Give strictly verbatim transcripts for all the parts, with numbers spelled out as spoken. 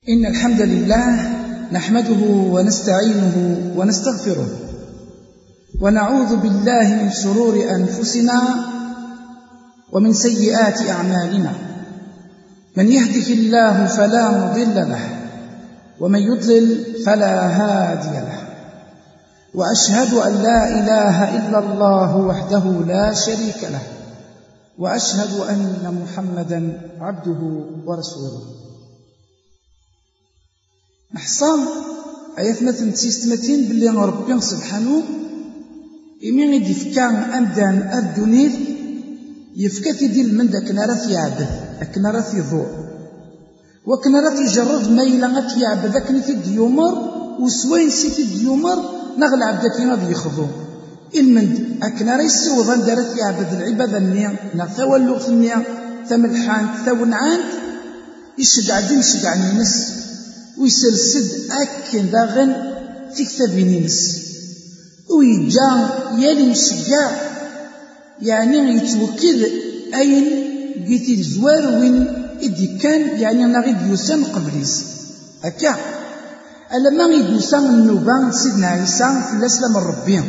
إن الحمد لله نحمده ونستعينه ونستغفره ونعوذ بالله من شرور أنفسنا ومن سيئات أعمالنا. من يهده الله فلا مضل له ومن يضلل فلا هادي له، وأشهد أن لا إله إلا الله وحده لا شريك له، وأشهد أن محمدا عبده ورسوله. نحصل آيات مثل سيستمتين باللي ربي سبحانه إمين يدي فكا أمدان الدنيا يفكا تدير من ذاك نارث يعبد ذاك نارث يضوء وكن راه يجرد ميلا غات يعبد ذاك نتي ديومر وسوين سيتي ديومر نغل عبدك غادي يخضو المند أكن راه يسوض عند راه يعبد العبادة النية نا ثوالوغ النية ثملحان ثونعان يشجع دين يشجع نينس ويسلسد أكن داغن في كتابين نينس ويجا يالي مشجع يعني يتوكل أين قيتي الزوار وين إدي كان يعني أنا غيد يسام قبليس هكا ألما غيد يسام النوبان سيدنا عيسى في الأسلام الربيع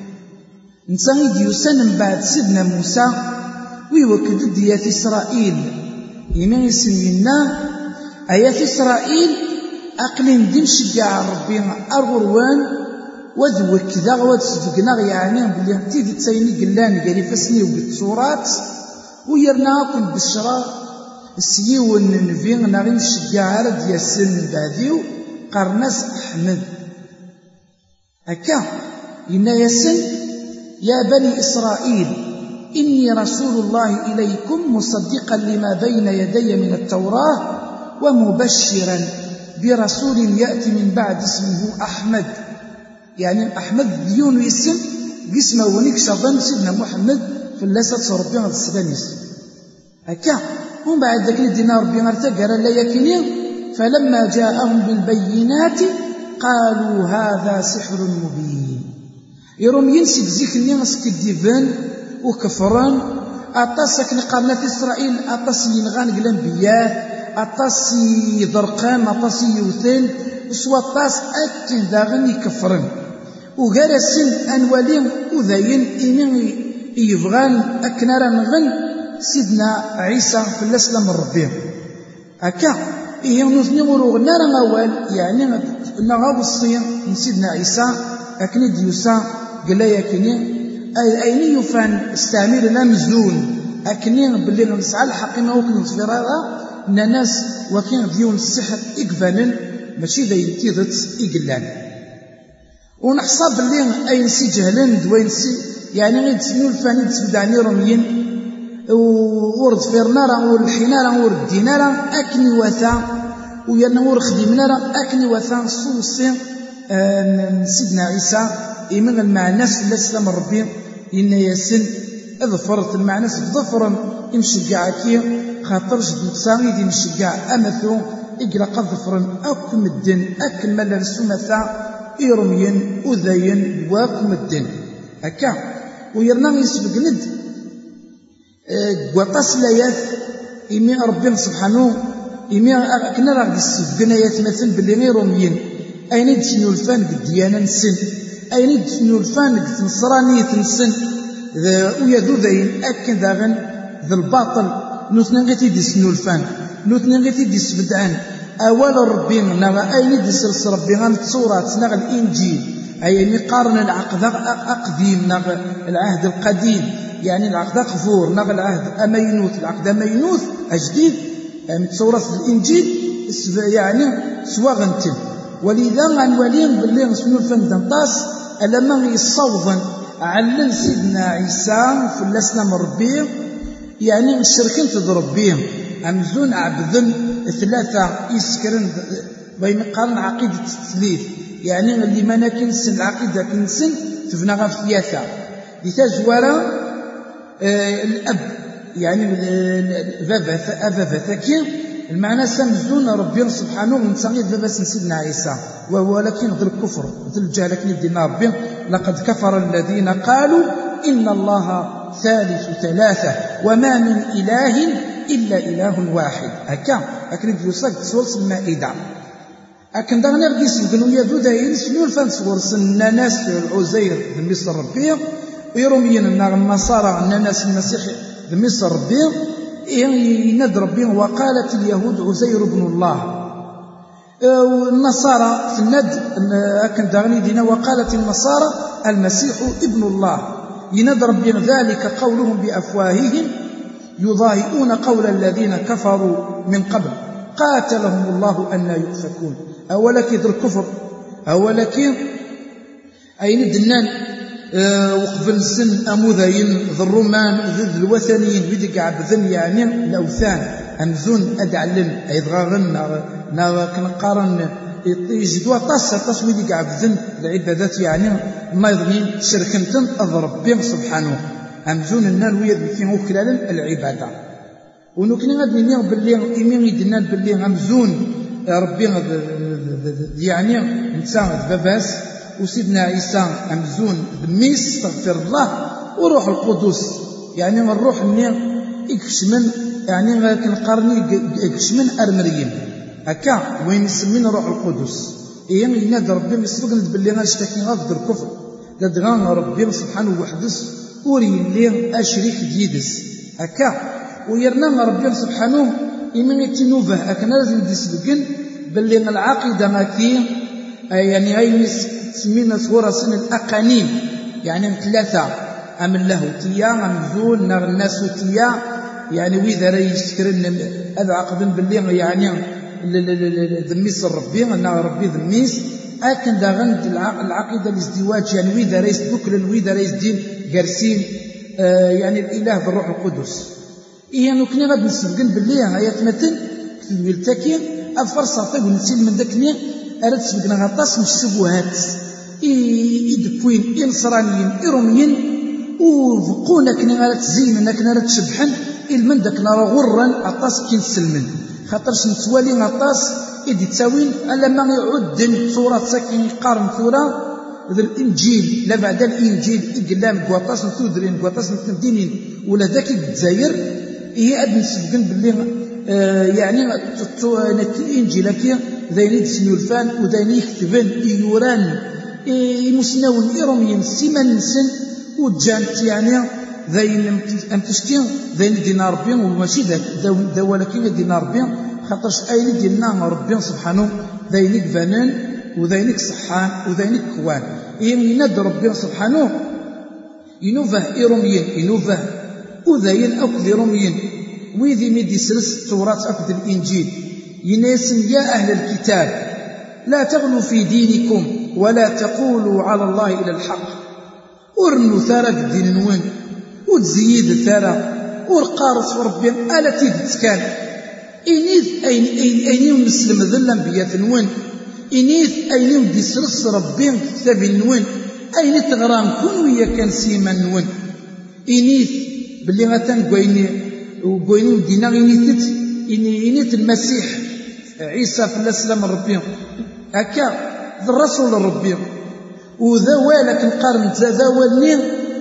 نسا غيد يسام من بعد سيدنا موسى ويوكد ديات إسرائيل يمين يسمينا آيات إسرائيل أقلين دين شجاع ربي أرغروان وذوك كذا وتسفقنا يعني بلي تيدي تسيني قلاني قالي فاسني وبالتصورات ويرنا كل بشرى السيو النبي نغي نشجع رد ياسن بعديو قرناس أحمد هكا إنا ياسن يا بني إسرائيل إني رسول الله إليكم مصدقا لما بين يدي من التوراة ومبشرا برسول يأتي من بعد اسمه أحمد. يعني أحمد ديون يسم قسمه ونيك شرطان سيدنا محمد في اللاسة ربي غد السدانيس هكا. ومن بعد ذلك دينا ربي ارتقر لا يكنين فلما جاءهم بالبينات قالوا هذا سحر مبين. يروم ينسي بزيك نسك الديفان وكفران أطاسك لقرنة إسرائيل أطاس ينغان الأنبياء أطاس يضرقان أطاس يوثين وسواطاس أكن داغن يكفرن وغير السن أنوالين وذاين إيمين يفغان أكنارا نغن سيدنا عيسى في الأسلام الربيع هكا إيه نثني وروغنا رموال يعني نغاب الصين من سيدنا عيسى أكني ديوسا قال يكني أين يفان استعمير الأمزون أكني باللي نسعى الحقيمة وكن نصفرارا ناس وكين ديون السحر إقفانا ماشي ذا ينتيضت إقلان ونحصاب اللي أين سي جهلان دوين سي يعني غير تسنو الفاني تسبدعني رميين ورد فيرنارا والحينارا ورد دينارا أكني وثا ويانا ورد خديمنارا أكني وثا صوصي آه سيدنا عيسى إيمان المعناس في الإسلام الربي إن ياسن أظفرت المعناس بظفرا إمشجعكي خاطر جد نتساغي دي مشجع أمثو إقلا قد ظفرا أكم الدن أكمل السمثا إيرمين أذين واكم الدن هكا ويرنا يسبق ند قواطاس لايات إمي ربي سبحانه إمي كنا راه السبقنا يتمثل باللي غير روميين أين يدسنو الفان بالديانة نسن أين يدسنو الفان بالنصرانية نسن ويذو ذين أكن داغن ذا الباطل نوثنا غيتي ديسنو الفان نوثنا غيتي ديس بدعان أول ربي نغا أين ديسلس ربي غان التصورات نغا الإنجيل أي مقارن العقد أقديم نغا العهد القديم يعني العقد قفور نغا العهد أمينوث العقد أمينوث أجديد تصورات الإنجيل يعني سوا غنتن ولذا غنولين باللي نسنو الفان دنطاس ألما يصوضا علل سيدنا عيسى في الأسلام الربيع يعني الشركين تضرب بهم أمزون عبدن ثلاثة يسكرن بين قرن عقيدة التثليث يعني اللي ما نكنسن العقيدة كنسن تفنغها في ثلاثة لتزورا آه الأب يعني بابا أبابا ثكي المعنى سمزون ربي سبحانه ونسانيد بابا سيدنا عيسى وهو لكن ذو الكفر ذو الجهل لكن الدين ربي لقد كفر الذين قالوا إن الله ثالث ثلاثة وما من إله إلا إله واحد هكا أكرد يصدق سورة المائدة أكن داغني غدي يسبقن ويا ذو داين سنو الفان صغرس الناس عزير ذ مصر ربي ويروميين النصارى الناس المسيح ذ مصر ربي يناد ربي وقالت اليهود عزير ابن الله والنصارى في الند أكن داغني دينا وقالت النصارى المسيح ابن الله يناد ربي ذلك قولهم بأفواههم يضاهئون قول الذين كفروا من قبل قاتلهم الله أن يؤفكون أولك ذو الكفر أولك أين دنان أه وقبل السن أموذين ذو الرومان ذو الوثنيين ويدك عبذن يعني الأوثان أمزون أدعلن أيضغاغن نا كنقارن يجدوا طاس طاس ويدك عبذن العبادات يعني ما يظنين شركنتن أضرب بهم سبحانه أمزون النار ويد بكين وكلالا العبادة ونكني غاد نيغ باللي إيمين يدنان باللي أمزون ربي يعني نتا باباس وسيدنا عيسى أمزون بميس استغفر الله وروح القدس يعني الروح النيغ يكشمن يعني كنقارني يكشمن أرمريين هكا وين يسمين روح القدس إيام ينادى ربي يسبقنا باللي غنشتكي غاد الكفر قد غان ربي سبحانه وحدس وري اللي أشريك ديدس هكا ويرنا ربي سبحانه إيمان يتنوبه أكنا لازم يسبقن باللي العقيدة ماكي يعني غير سمينا صورة سن الأقانيم يعني ثلاثة أم اللاهوتية أم زول نغ الناسوتية يعني وإذا راه يسكرن هذا عقد باللي يعني ذميس ربي أنا ربي ذميس أكن دا غند العقيدة الازدواج يعني وإذا راه يسبكل وإذا راه يسدين جالسين آه يعني الإله بالروح القدس إيه نكني غاد نسبقن باللي آيات متن كتبيل تاكي الفرصة طيب ونسيل من داكني أراد سبقنا غطاس من الشبهات إدكوين إنصرانيين إروميين وفقونا كني غاد تزيننا كنا غاد تشبحن المن داكنا راه غرا عطاس كي نسلمن خاطرش نتوالي عطاس إدي تساوين ألا ما يعد صورة ساكن يقارن ثورة ذا الإنجيل لا بعد الإنجيل إقلام قواطاس نتودرين قواطاس نتندينين ولا ذاك الجزائر هي أدن سبقن باللي آه يعني الإنجيل كي ذاين يدسنوا الفان وذاين يكتبن يوران يمسناون إيروميين سيمان نسن وجانت يعني ذاين أمتشكين ذاين دينا ربي وماشي ذا ولكن دينا ربي خاطرش أين دينا ربي سبحانه ذاين فنان وذاين صحان وذاين كوان إيه يناد ربي سبحانه ينوفه إيروميين ينوفه وذاين أكد إيروميين ويذي ميدي سلس التوراة أكد الإنجيل يناسم يا أهل الكتاب لا تغلوا في دينكم ولا تقولوا على الله إلى الحق ورنو ثارة الدين نوين وتزيد ثارة ورقارس ربي ألا تيدتكان إنيث أين أين أين مسلم ذا الأنبياء نوين إنيث أين دي سلس ربي كتاب نوين أين تغرام كون ويا كان سيما نوين إنيث باللي غتان قويني وقويني دينا إنيث إنيث المسيح عيسى في الأسلام ربي هكا ذا الرسول ربي وذا والك نقارن ذا والنين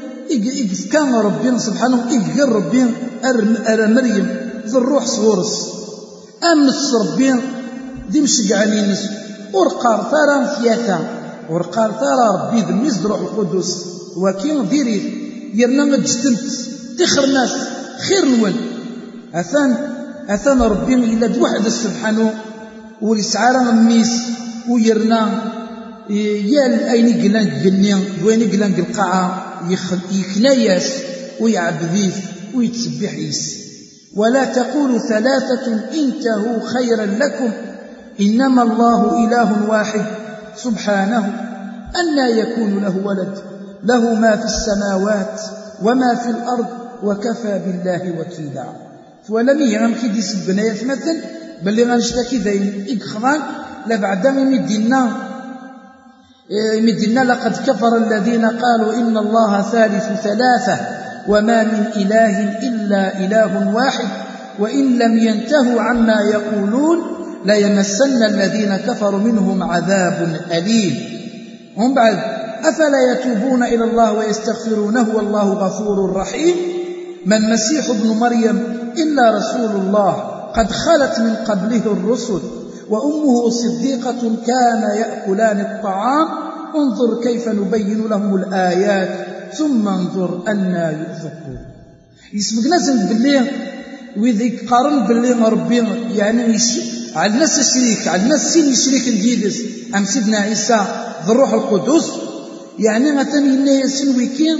إذ كان ربي سبحانه إذ قال ربي أرى مريم ذا الروح صورس أمس ربي دي مشقعانين ورقار ثارا ثياثا ورقار ثارا ربي ذا ميز روح القدس وكين ديري يرنا مجتمت تخر ناس خير نول أثان أثان ربي إلا دوحد سبحانه ولسعارا ميس ويرنا يال أين قلان قلني وين قلان القاعة يكنيس ويعبذيف ويتسبح يس ولا تقولوا ثلاثة انتهوا خيرا لكم إنما الله إله واحد سبحانه أن يكون له ولد له ما في السماوات وما في الأرض وكفى بالله وكيلا ولم يغم كي سبنا يتمثل بل غنشتكي ذين إكخران لبعد يمدنا يمدنا لقد كفر الذين قالوا إن الله ثالث ثلاثة وما من إله إلا إله واحد وإن لم ينتهوا عما يقولون ليمسن الذين كفروا منهم عذاب أليم هم بعد أفلا يتوبون إلى الله ويستغفرونه والله غفور رحيم ما المسيح ابن مريم إلا رسول الله قد خلت من قبله الرسل وأمه صديقة كان يأكلان الطعام انظر كيف نبين لهم الآيات ثم انظر أنا يؤفكون. يسبق ناس باللي وإذا يقارن باللي ربي يعني على الناس الشريك على الناس سين يشريك الجيدس أم سيدنا عيسى ذو الروح القدس يعني مثلا إنه يسين ويكين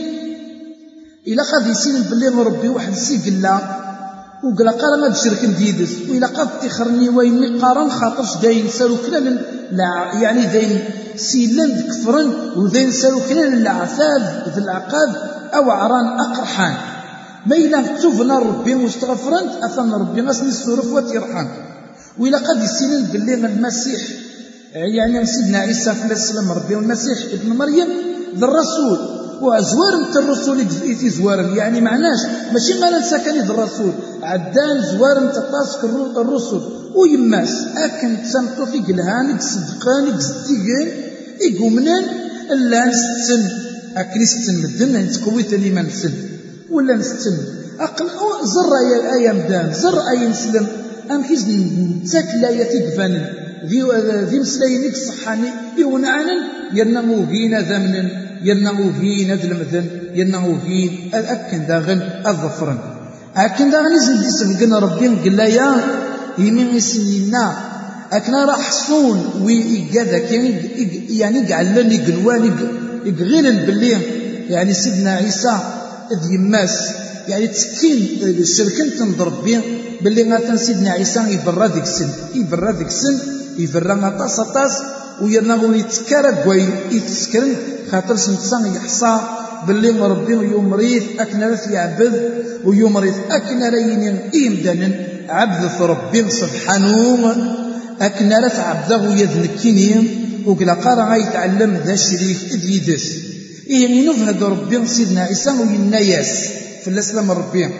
إلا قد يسين باللي ربي واحد السيق لا وقال قال ما تشرك الجيدس وإلا قد تخرني وين قارن خاطرش داين سالو كلا لا يعني داين سيلان كفرن وداين سالو كلا العفاف ذي العقاب أو عران أقرحان ما إلا تفنا ربي مستغفرا أثنى ربي غسني السرف وتيرحم وإلا قد يسيلن باللي المسيح يعني سيدنا عيسى عليه السلام ربي والمسيح ابن مريم ذا الرسول وزوار انت الرسول يتي زوار يعني معناش ماشي غير سكني ذا الرسول عدان زوار انت طاسك الرسل ويماس اكن تسمطو في قلهانك صدقانك زديقان يقومنان الا نستن اكن ستن مدن نتكوي تاني ما نسن ولا نستن اقل زر اي ايام دام زر اي نسلم ام كيز نتاكل ياتي كفانن ذي ذي مسلاينك صحاني يونعنا ينمو فينا ذمن ينمو فينا ذلمذن ينمو فين اكن داغن الظفرن اكن داغن يزيد يسبقنا ربي قال لا يا يمين يسنينا اكنا راح حصون ويقادك يعني قعلن يقنوان يقغيلن باللي يعني سيدنا عيسى ذ يماس يعني تسكين الشركن تنضرب بيه باللي مثلا سيدنا عيسى يبرى ديك السن يبرى ديك السن يبرى طاس طاس ويرنغو يتسكر كوين يتسكرن خاطرش نتسان يحصى باللي مربي ويوم مريض اكنا في عبد ويوم مريض اكنا رينين ايمدانن عبد ربي سبحانه اكنا رف عبده يذنكيني وقلا قارا يتعلم ذا الشريف اذ يدس يعني نفهد ربي سيدنا عيسى ويناياس في الاسلام ربي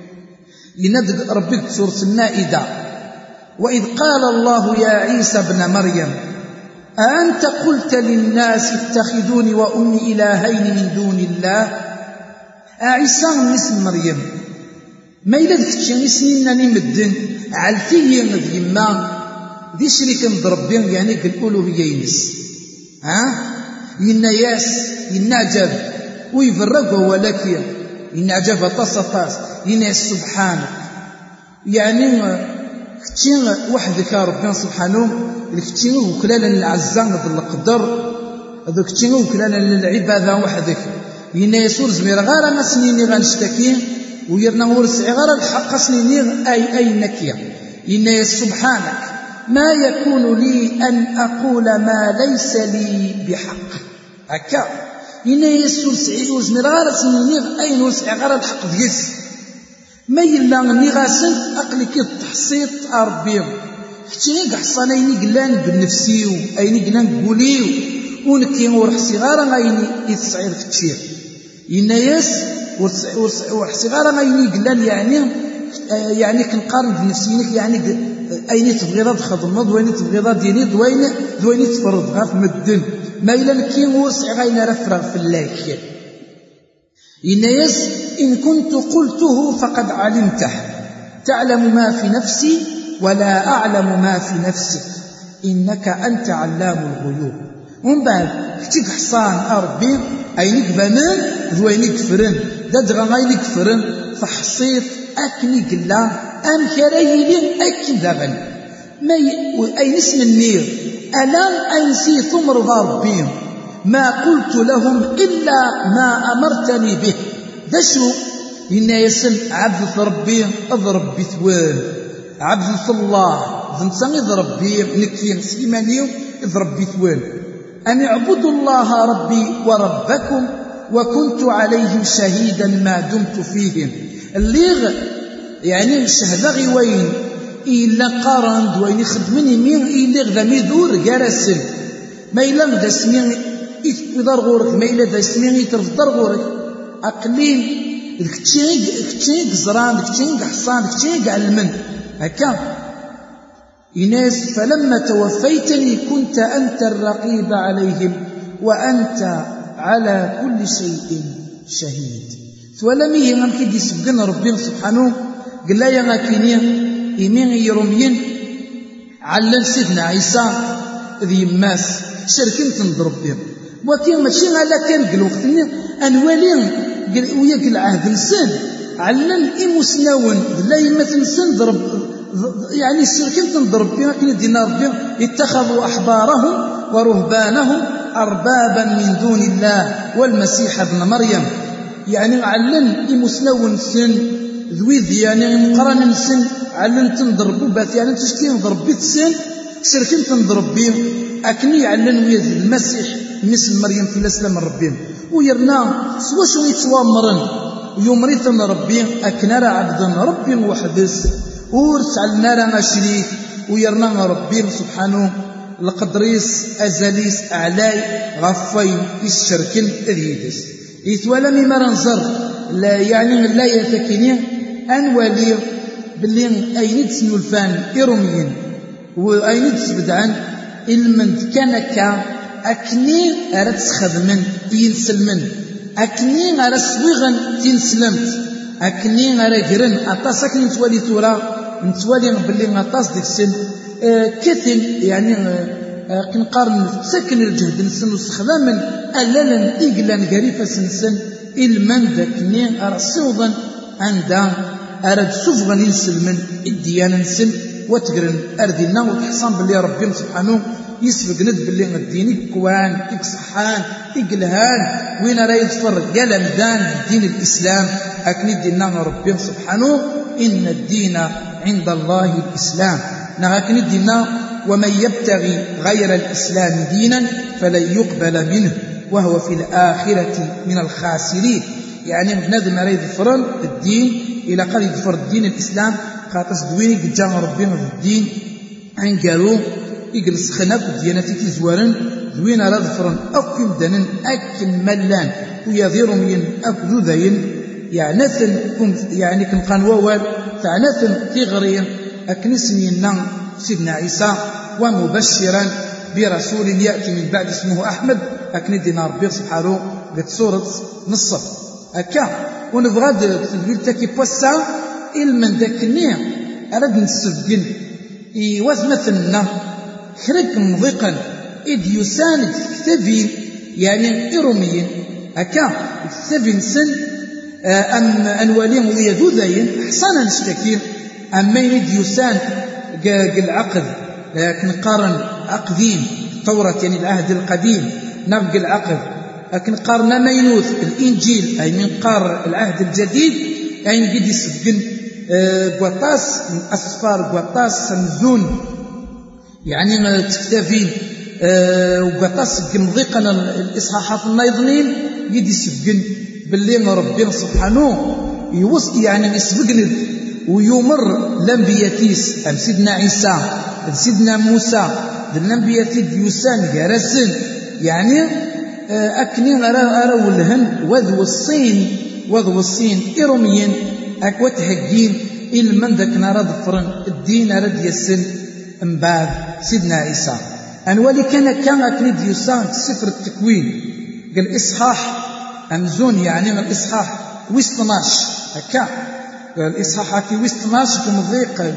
ينادق ربك سورة النائدة وإذ قال الله يا عيسى ابن مريم أأنت قلت للناس اتخذوني وأمي إلهين من دون الله عيسى من اسم مريم ما إلا ذكتشي سنينني مدن عالتي ذي ما ذي شريك مضربين يعني قلقولوا هي ينس ها يناياس ينعجب ويفرق ولكن ينعجب طاس طاس ينعس سبحانه يعني كتين وحدك ربنا سبحانه كتين وكلالا العزان بالقدر هذا كتين وكلالا للعبادة وحدك ينعس ورزمير غير ما سنيني غنشتكي ويرنا ورسعي غير الحق سنيني أي أي نكية ينعس سبحانك ما يكون لي أن أقول ما ليس لي بحق هكا إنا يسول سعيد وزمير غير سنيني أين وسعي غير الحق ديس ما يلا نغاسن أقلك التحصيط أربيهم كتير حصان أيني قلان بالنفسيو أيني قلان قوليو ونكي ورحسي غير أيني يتسعير كتير إنا يس ورحسي غير أيني قلان يعني يعني كنقارن بنفسينك يعني أيني تبغي ذا تخدم دويني تبغي ذا ديني دويني دويني تفرض غاف مدن ما إلا نكي وسع غينا رفرغ في اللاك إنيس إن كنت قلته فقد علمته تعلم ما في نفسي ولا أعلم ما في نفسك إنك أنت علام الغيوب ومن بعد كتيك حصان أربي أينك بنان دوينك فرن دادغا غينك فرن فحصيت أكني قلا أم كرايلين أكن دغن ما أين اسم النير ألام أنسي ثمر ربي ما قلت لهم إلا ما أمرتني به دشو إن يسن عبد ربي أضرب بثوان عبد الله ذنسان يضرب بي نكفين سيمانيو اضرب بثوان أن اعبدوا الله ربي وربكم وكنت عليهم شهيدا ما دمت فيهم الليغ يعني الشهداء وين إلا قارن دوين يخدمني مين إلا غدامي دور جارسن ما إلا غدا سمين يتفضر غورك ما إلا غدا سمين يتفضر غورك أقلين كتشيق كتشيق زران كتشيق حصان كتشيق علمن هكا إناس فلما توفيتني كنت أنت الرقيب عليهم وأنت على كل شيء شهيد ولميه غنكي دي سبقنا ربنا سبحانه قال لا يا غاكينين إيمين يرمين علن سيدنا عيسى ذي ماس شركن تنضرب بهم وكي ماشي على كان قال وقتني انوالي وياك العهد نسن علن إمسناون لا يمثل نسن ضرب يعني الشركن تنضرب بهم كي دينا ربي اتخذوا احبارهم ورهبانهم اربابا من دون الله والمسيح ابن مريم يعني علن إمسناون سن ذويذ يعني مقرن نسن علن تنضربوا بات يعني تشتي نضرب بيت سن شركن تنضرب بهم أكني علن ويا المسيح مثل مريم في الاسلام ربهم ويرنا سوا شو يتوامرن ويومريت من ربي أكنرا عبدا ربي وحدث ورس علنا شريك ويرنا ربي سبحانه القدريس أزاليس أعلاي غفين الشركن أذيدس يتولى مما ننظر لا يعني لا يتكني أن ولي باللي أين تسنو الفان إروميين وأين تسبدعن المن كان كا أكني أرد خدمن ينسلمن أكني أرد سويغن تنسلمت أكني أرد جرن أطاسك نتولي تورا نتولي باللي أطاس ديك السن أه كثن يعني أه كنقارن سكن الجهد نسن واستخداما ألالا إقلان قريفة سنسن المن ذاكني أرد سوضا عندها أرد سوفغن ينسلمن الديانة نسن وتقرن أردنا وتحصان باللي ربي سبحانه يسبق ند باللي الدين كوان إكصحان إقلهان وين راه يتفر قال مدان دين الإسلام أكني ديننا ربي سبحانه إن الدين عند الله الإسلام نهاكني ديننا ومن يبتغي غير الإسلام دينا فلن يقبل منه وهو في الآخرة من الخاسرين يعني بنادم راه يظفرن الدين إلى قد يظفر الدين الإسلام خاطر دويني قد جاء ربي في الدين عن قالوا يجلس خناف ديانتي تزوارن دوين راه ظفرن أكل دنن أكل ملان ويظهر من أكل ذين يعني نثن يعني كنقان ووال تعنثن تغري أكنسني سيدنا عيسى ومبشرا برسول يأتي من بعد اسمه أحمد أكني دينا ربي سبحانه قد صورة نصف أكا ونبغى تدبير تاكي بوسا إلمن ذاكني أرد نسفقن إيواث مثلنا خرق مضيقا إذ يساند كتابين يعني إروميين أكا كتابين سن أم أنواليهم ويذوذين حسنا نشتكين أما يريد يسان العقد لكن قارن عقدين التوراة يعني العهد القديم نبقى العقد لكن قارنا مينوث الإنجيل أي من قار العهد الجديد أي قد يسبقن قواطاس من أصفار قواطاس سمزون يعني تكتافين وقواطاس مضيقا الإصحاحات النايضنين قد يسبقن باللي ربنا سبحانه يوص يعني يسبقن ويمر لنبياتيس أم سيدنا عيسى سيدنا موسى لنبياتي يوسان جرسن يعني أكني أرى ولهن وذو الصين وذو الصين إروميين أكوت هجين إلمن ذاك نرى ظفرن الدين رد يسن من بعد سيدنا عيسى أنوالي كان كان أكني ديوسان سفر التكوين قال إصحاح أمزون يعني من إصحاح ويستناش هكا الإصحاح هكي ويستناش كمضيق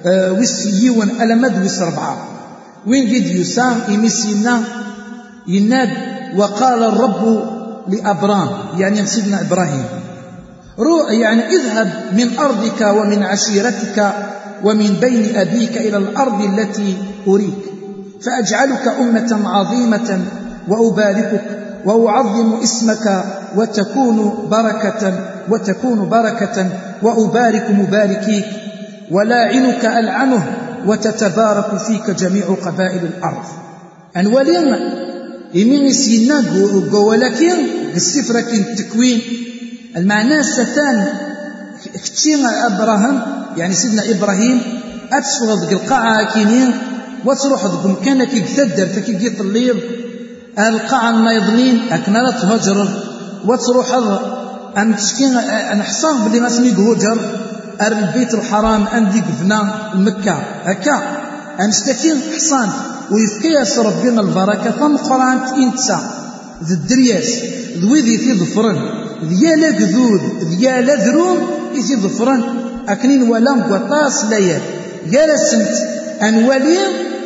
ويسيون ألمد ويس ربعة وين قد يوسان إمسينا يناد وقال الرب لأبرام يعني سيدنا إبراهيم رو يعني اذهب من أرضك ومن عشيرتك ومن بين أبيك إلى الأرض التي أريك فأجعلك أمة عظيمة وأباركك وأعظم اسمك وتكون بركة وتكون بركة وأبارك مباركيك ولاعنك ألعنه وتتبارك فيك جميع قبائل الأرض أنوالين إمين سينا قولكين السفرة التكوين المعنى ستان كتير أبراهيم يعني سيدنا إبراهيم أتسوغ القاعة كينين وتروح ذكم كانك يكتدر تكي الليل القاعة النايضنين أكنا تهجر وتروح أن تشكين أن حصان بلي ما سميك هجر أر البيت الحرام أن ديك فنا مكة هكا أن اشتكين حصان ويفكيس ربنا البركة ثم قرآن إنتسا ذي الدرياس ذويذي في ظفرن ذيالا قذود ذيالا ذروم إذي ظفرن أكنين ولام قطاس ليال يالا سنت أن وليم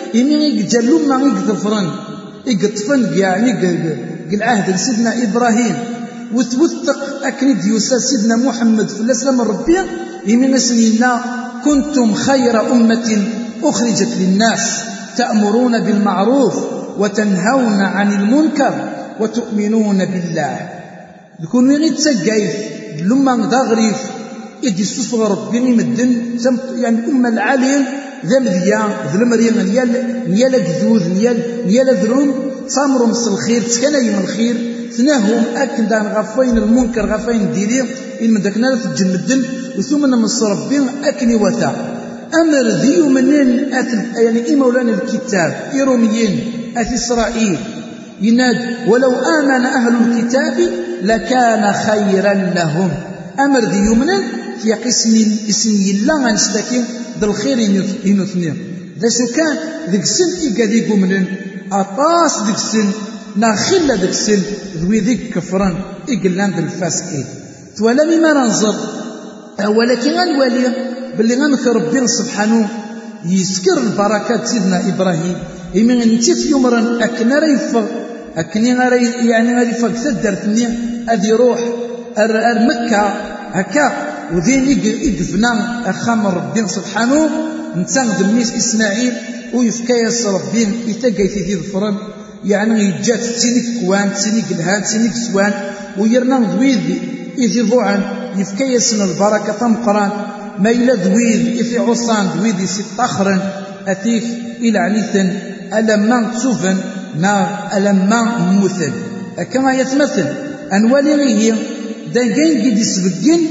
إمي يجلو ما يقذفرن يقطفن يعني العهد لسيدنا إبراهيم وتوثق أكني ديوسا سيدنا محمد في الأسلام الربيع إمي نسنينا كنتم خير أمة أخرجت للناس تأمرون بالمعروف وتنهون عن المنكر وتؤمنون بالله. يكون غير تسقايف لما داغريف إدي السوسو ربي مدن يعني الأمة العالية ذا مذيا ذا المريم نيال نيال قذوذ نيال نيال ذروم صامروا مس الخير تكناي من الخير ثناهم أكن دان غفين المنكر غفين ديري إن من داكنا تجمدن وثم مس ربي أكني وثا أمر ذي منين يعني إيه مولانا الكتاب إيروميين أث إسرائيل يناد ولو آمن أهل الكتاب لكان خيرا لهم. أمر ذي يمنن في قسم اسم يلا غنستكين ذا الخير ينثنين ذا شو كان ذيك السن إيقادي قمنن أطاس ذيك السن ناخل ذيك السن ذوي ذيك كفران إيقلان ذا الفاسقين توالى مما رنظر ولكن غنوالي باللي غنكر ربي سبحانه يسكر البركات سيدنا إبراهيم إمن نتيف يمرن أكنا ريفق أكني غري يعني غادي فوق ثدرتني أدي روح أر أر مكة هكا وذين يقفنا أخام ربي سبحانه نتاخذ الميس إسماعيل ويفكايس ربي يتقاي في ذي الفرن يعني يجات تسينيك كوان تسينيك الهان تسينيك سوان ويرنا ذويذ إذي ضوعا يفكايسنا البركة تمقران ما إلا ذويذ إذي عصان ذويذ ستاخرا أتيك إلى عنيثا ألما تسوفا نا ألما موثل كما يتمثل أنوالي غيه دانجين قد يسبقين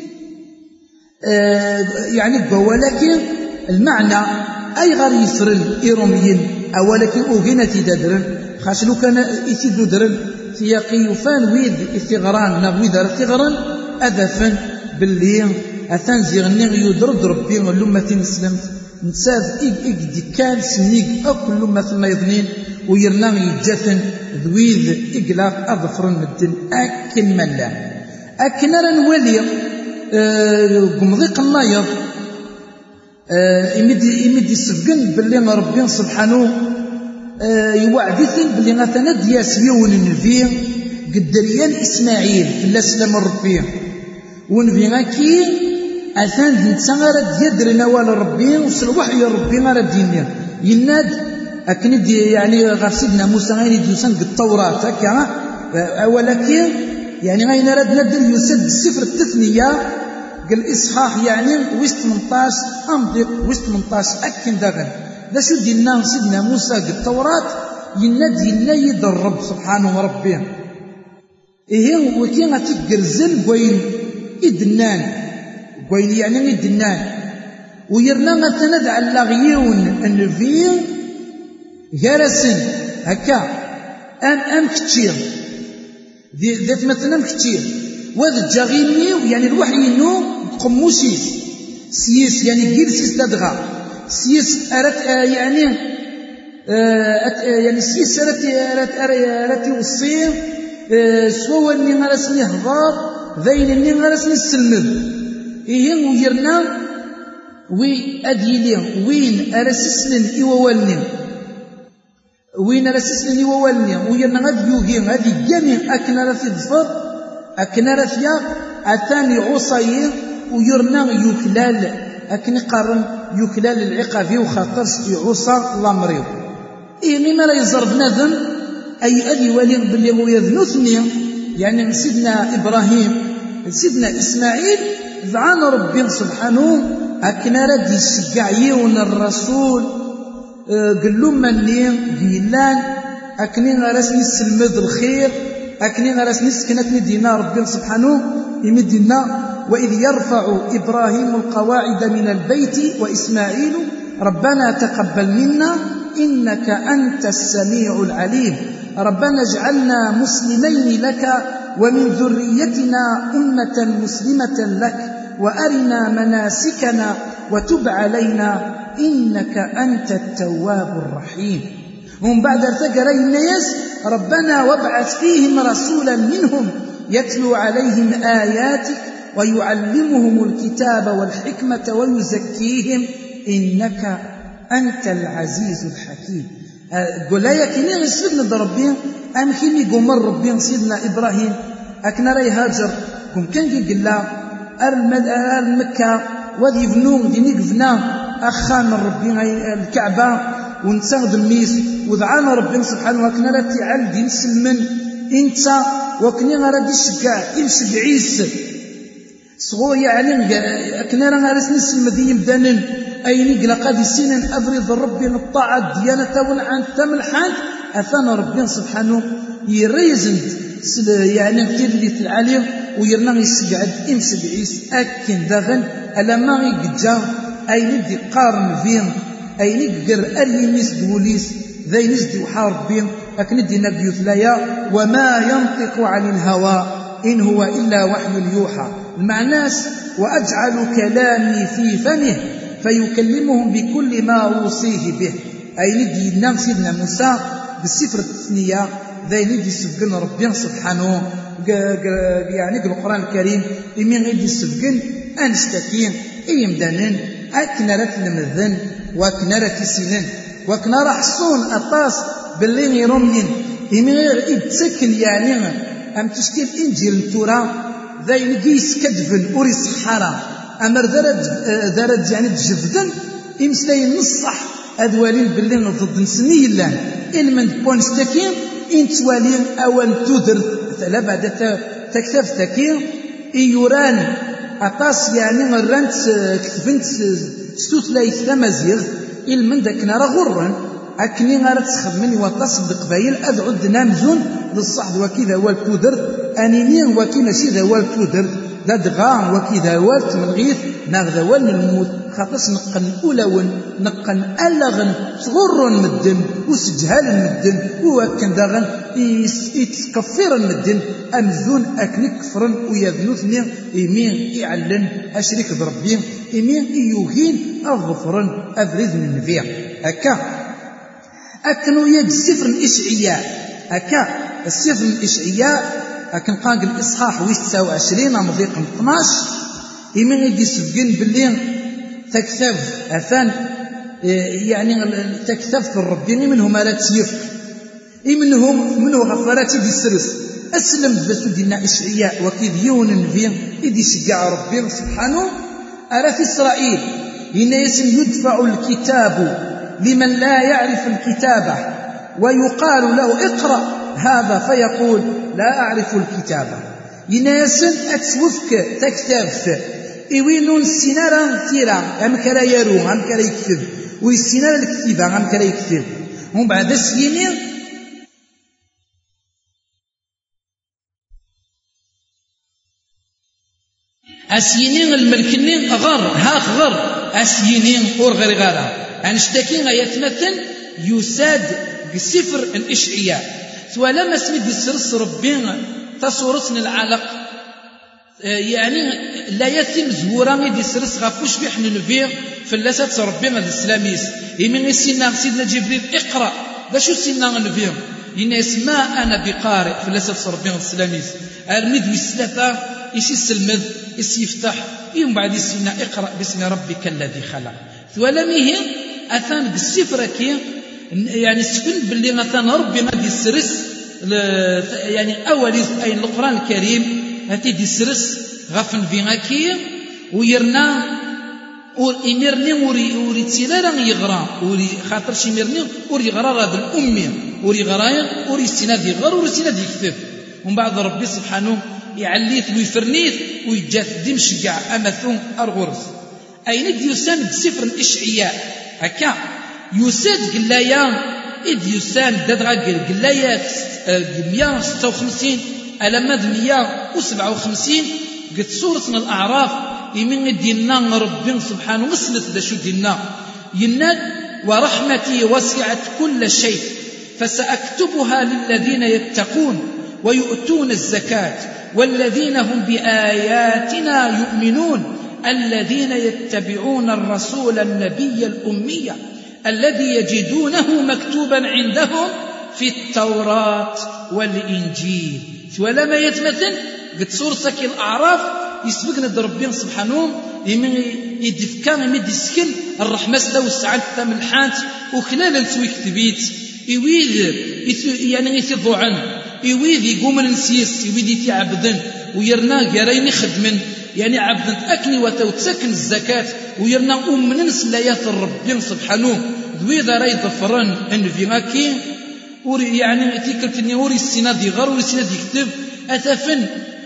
آه يعني ولكن المعنى أي غير يسرن إيروميين أولكن أوغينا تدرن خاش لو كان يتدو درن سياقي يفان ويد إثغران نغويد إثغران أذفن باللي أثان زيغني يدرد ربي لما تنسلمت نساف إيق إيق ديكال سنيق أكل لما ثم يظنين ويرنا يجاثن ذويذ إقلاق أظفرن مدن أكن ملا أكن رنولي قمضيق أه النايض أه إمدي إمدي سفقن باللي ربي سبحانه أه يوعدثن باللي مثلا دياسيون النبي قدريان إسماعيل في الأسلام الربي ونبي غاكي أثان نتسغر يدر نوال ربي وصل وحي ربي غير دينيا يناد أكند يعني غير سيدنا موسى غير يدوسن التوراة هكا ولكن يعني غير نرد ندر يسد السفر التثنية قال إصحاح يعني وست ثمنطاش أمضيق وست ثمنطاش أكن داغن لا شو دينا سيدنا موسى التوراة يناد ينا يدرب سبحانه ربي إيه وكي غتقرزل بوين إدنان وين يعني الدنان ويرنا مثلا على لاغيون النفير جرسن هكا ام ام كتير ذات مثلا كتير وذا الجاغيني يعني الوحي انه قموشي سيس يعني جلسيس تدغى سيس ارت يعني آه يعني سيس ارت ارت ارت يوصي آه سوا اني غرسني هضار ذين اني غرسني السلمد إيه ويرنا وي أديلي وين أرسسن إيوالني وين أرسسن إيوالني ويرنا غد يوغي غد جميع أكنا في الظفر أكنا رفيا أثاني عصاير ويرنا يكلال أكن قارن يكلال العقافي وخاطرش عصا لامريو إيه مما لا يزرب نذن أي أدي ولي باللي هو يذنثني يعني سيدنا إبراهيم سيدنا إسماعيل ذعان ربي سبحانه أكنا رد يسقعيون الرسول قل لهم مني قيلان أكني غرسني السلمد الخير أكني غرسني سكنتني دينا ربي سبحانه يمدنا وإذ يرفع إبراهيم القواعد من البيت وإسماعيل ربنا تقبل منا إنك أنت السميع العليم ربنا اجعلنا مسلمين لك ومن ذريتنا أمة مسلمة لك وأرنا مناسكنا وتب علينا إنك أنت التواب الرحيم. ومن بعد ارتقى الناس ربنا وابعث فيهم رسولا منهم يتلو عليهم آياتك ويعلمهم الكتاب والحكمة ويزكيهم إنك أنت العزيز الحكيم. قول لها كيني غير سبقنا ربي أم كيمي قمر ربي سيدنا إبراهيم أكنا راي هاجر كم كان قل لها المكة وذي بنو دينيك بنا أخان ربي الكعبة ونساغد الميس ودعانا ربي سبحانه وكنا لا تعال دين سلمن انت وكنا غادي يشجع يمشي بعيس صغور يعني كنا راه راسنا نسلم ذي مدانن اين قلا قادي سنين افرض ربي الطاعه ديانته ونعان تملحان اثنا ربي سبحانه يريزند يعني كيف العالم ويرنا يسجعد امشي بعيس اكن داغن الا ما يقجا اين دي قارن فين اين يقر اريميس دوليس ذي نزدي وحارب بين اكن دي نبي ثلايا وما ينطق عن الهوى ان هو الا وحي يوحى. المعناس واجعل كلامي في فمه فيكلمهم بكل ما اوصيه به. اين دي نام سيدنا موسى بالسفر التثنيه ذي ندي سبقن ربي سبحانه يعني القران الكريم يمين غيدي سبقن انستكين اي مدانن اكن رات المذن وكنا راه سنين وكنا راه حصون اطاس باللي غيرومين يمين غير يتسكن يعني ام تشكيل انجيل التوراه ذا نقيس كدفن اوريس حرام امر درج درج يعني تجفدن امسلاي نصح ادوالين باللي ضد نسني لان ان من بونستكين انت والين اول تودر لا بعد تكتف تكين يوران اطاس يعني مرانت كتبنت ستوثلايت تمازيغ المن داك نرى غرا اكني غير تخدمني وطاس بقبايل ادعد نامزون للصحد وكذا والتودر انيني وكي ماشي ذا والتودر ذا دغا وكذا والت من غيث ناغذا وال الموت خاطس نقن اولون نقن الغن صغر مدن وسجهال مدن وكن داغن يتكفر المدن امزون اكني كفرن ويذنوثني يمين يعلن اشريك بربي يمين يوهين الظفرن افريد من النبيع هكا اكنو يد السفر الاشعياء هكا السفر الاشعياء لكن قاق الاصحاح تسعة وعشرين مضيق اثناش يمين يدي سبقين باللي تكتب اثان يعني تكتب في الربي منهم لا تسيف منهم منه غفرات يدي السرس اسلم بس دينا اشعياء وكيد يون النبي يدي شجع ربي سبحانه ارى في اسرائيل هنا يسم يدفع الكتاب لمن لا يعرف الكتابه ويقال له اقرأ هذا فيقول لا أعرف الكتابة يناسن أتسوفك تكتب إوينون السينارة تيرا أم كلا يرو أم كلا يكتب والسينارة الكتيبة أم كلا يكتب هم بعد السيني أسينين الملكنين غر هاك غر أسينين أور غير غارة أنشتكين يتمثل يساد بسفر الإشعياء ولما سميد السرس ربنا تصورتنا العلق يعني لا يتم زورا ميد السرس غفوش بيحن نبيع فلاسات ربنا الإسلاميس يمين السنة سيدنا جبريل اقرأ ذا شو السنة نبيع إن اسماء أنا بقارئ فلاسات ربنا الإسلاميس المد والسلافة إيش السلمذ إيش يفتح يوم بعد السنة اقرأ باسم ربك الذي خلق ولم يهم أثان بالسفر كي يعني سكن باللي مثلا ربنا دي السرس يعني اول اي القران الكريم هاتي دي السرس غفن فيناكي ويرنا ويمرني وري وري تسيلا يغرا وري خاطر شي ميرني وري غرا هذا الامي وري غرايا وري استناد يغر وري استناد يكتب ومن بعد ربي سبحانه يعليث ويفرنيث ويجات دمشق امثون ارغرس اين ديوسان بسفر الاشعياء هكا يساد قلايا إذ يسان دادغا قلايا مئة وستة وخمسين ألماد مئة وسبعة وخمسين قد سورة الأعراف يمين دينا ربنا سبحانه مسلت ذا شو دينا يناد ورحمتي وسعت كل شيء فسأكتبها للذين يتقون ويؤتون الزكاة والذين هم بآياتنا يؤمنون الذين يتبعون الرسول النبي الأمي الذي يجدونه مكتوبا عندهم في التوراة والإنجيل ولما يتمثل قد سورة الأعراف يسبقنا ربنا سبحانه يمين يدف كان يمد يسكن الرحمة سلو السعادة تملحات وخلال نسوي كتبيت يويذ يعني يثضو عنه يويذ يقوم نسيس يويذ يتعبدن ويرنا قرين خدمن يعني عبدن أكني وتوتسكن الزكاة ويرنا أم من نس لايات الرب سبحانه ذويذا راي ظفران أن في غاكي يعني تيكلتني وري السنة دي غير وري السنة دي يكتب أتفن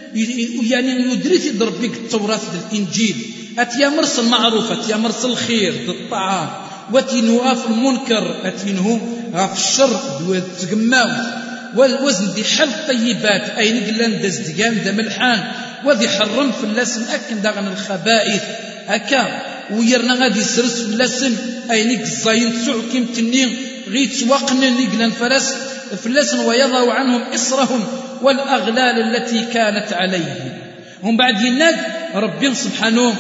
يعني يدري ضرب بك التوراة الإنجيل أتيا مرس المعروف أتيا مرس الخير الطعام وتنهى في المنكر أتينه في الشر تقماو والوزن دي حل طيبات أين قلان داز دقان دا ملحان وذي حرم في اللسن أكن داغن الخبائث أكا ويرنا غادي يسرس في اللسن أين قصاين تسوع كيم تنين غيت وقنا نقلان فرس في اللسن ويضع عنهم إصرهم والأغلال التي كانت عليهم هم بعد يناد ربي سبحانه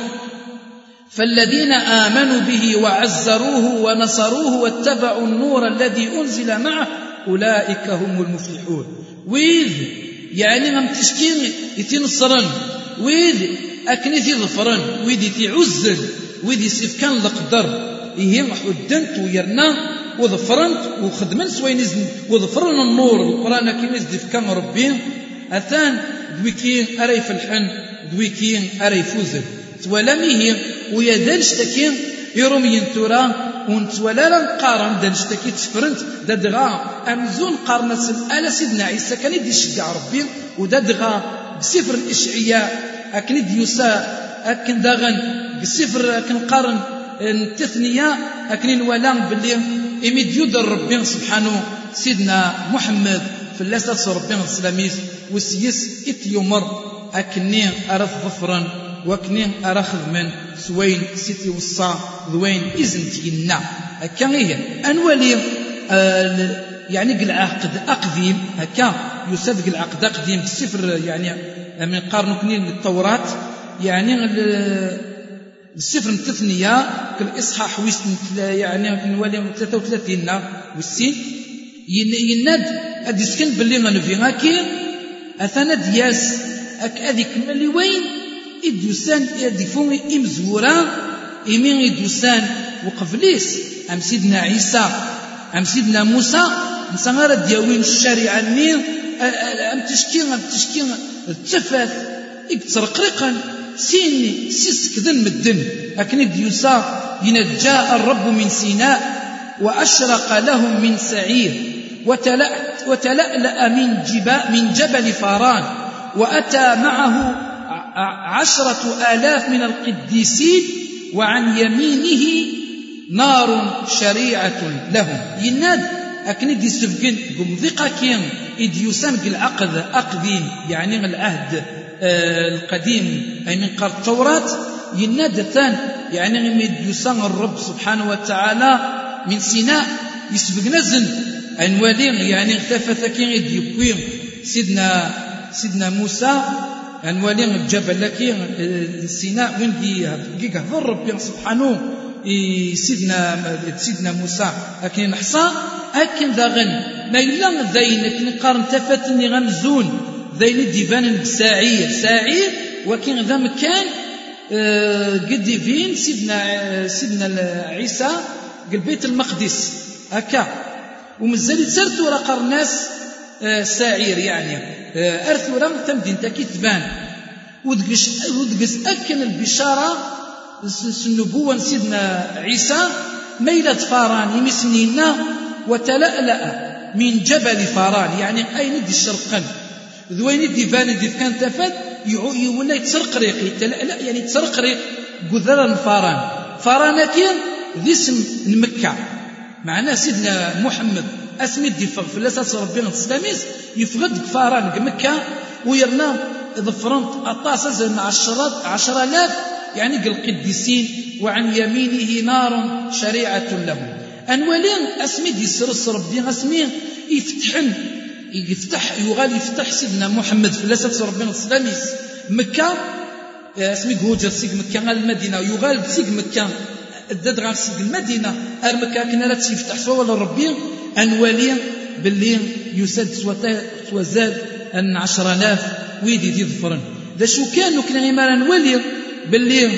فالذين آمنوا به وعزروه ونصروه واتبعوا النور الذي أنزل معه أولئك هم المفلحون ويذ يعني غم تشكين يتنصرن ويذ أكني ظفرن ويذ يتعزل ويذ سيفكان القدر إيهم حدنت ويرنا وظفرنت وخدمن سوين إذن وظفرن النور القرآن كي نزد كان ربي أثان دويكين أري فلحن دويكين أري فوزن تولميه ويدنشتكين يرمين تورا ونتولا نقارن دنشتكي تفرنت ددغا أمزون قارنة آل سيدنا عيسى كان يدي يشجع ربي وددغا بسفر الإشعياء أكن يدي يسا أكن داغن بسفر أكن قارن التثنية أكن نولان باللي إميد يدر ربي سبحانه سيدنا محمد في اللاسة ربي السلاميس وسيس إتيومر أكني أرث ظفرا وكني أرخذ من سوين سيتي وصا ذوين إذن تينا هكا هي أنولي آه يعني العقد أقديم هكا يصدق العقد أقديم بالسفر يعني من قارن كنين التوراة يعني بالسفر التثنية كالإصحاح ويسن يعني نولي ثلاثة وثلاثين والسين يناد أدسكن باللي غنفي هاكي أثنا دياس أك أذيك ملي وين إدوسان يدفون إمزورا إمين إدوسان وقفليس أم سيدنا عيسى أم سيدنا موسى نسغر دياوين الشريعة النيل أم تشكين أم تشكين التفاث إبترقرقا سيني سيس كذن مدن أكن ديوسا ينجاء الرب من سيناء وأشرق لهم من سعير وتلألأ من جبال من جبل فاران وأتى معه عشرة آلاف من القديسين وعن يمينه نار شريعة لهم يناد أكن دي سفقن قمضيقا كين إديوسان العقد أقديم يعني العهد آه القديم أي من قرى التوراة يناد ثان يعني من إديوسان الرب سبحانه وتعالى من سيناء يسبق نزل أنوالين يعني اختفت كين إديوكوين سيدنا سيدنا موسى أنوالين الجبل لكين سيناء وين دي هذر ربي سبحانه سيدنا سيدنا موسى أكين نحصى أكين داغن ما إلا ذين أكين قارن تفتني غمزون ذين ديبان بساعير ساعير وكين ذا مكان قد فين سيدنا سيدنا عيسى قال بيت المقدس هكا ومازال يتسرت ورا قرناس ساعير يعني أرث ورا تمدين تاكي تبان ودقش ودقس أكن البشارة النبوة سيدنا عيسى ميلة فاران يمسنينا وتلألأ من جبل فاران يعني أي ندي الشرقا ذوين دي فان دي كان تفد يونا يتسرقريق يتلألأ يعني يتسرقريق قذر فاران فاران كين ذي اسم مكة معنا سيدنا محمد اسمي دي في الاساس ربنا السلاميس يفقد فاران مكة ويرنا ظفرنت أطاسا عشرات عشر آلاف يعني القديسين وعن يمينه نار شريعة لهم أنولين أسمي دي سرس ربي أسمي يفتحن يفتح يغال يفتح سيدنا محمد في الأساس ربنا السلاميس مكة اسمي هوجر سيق مكة المدينة يغال سيق مكة الدد غير سيق المدينة أرمكا كنا لا تفتح صوال ربي أنولين باللي يسد سوزاد أن عشر آلاف ويدي دي ظفرن ذا شو كانوا كنا غير نولي باللي